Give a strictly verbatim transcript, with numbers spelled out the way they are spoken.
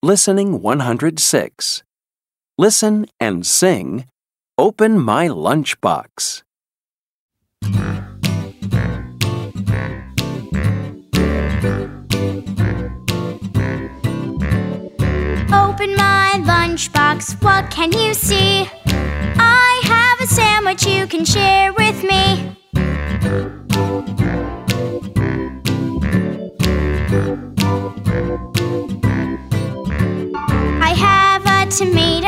Listening one hundred six. Listen and sing, "Open my lunchbox." Open my lunchbox, what can you see? I have a sandwich you can share with me. I have a tomato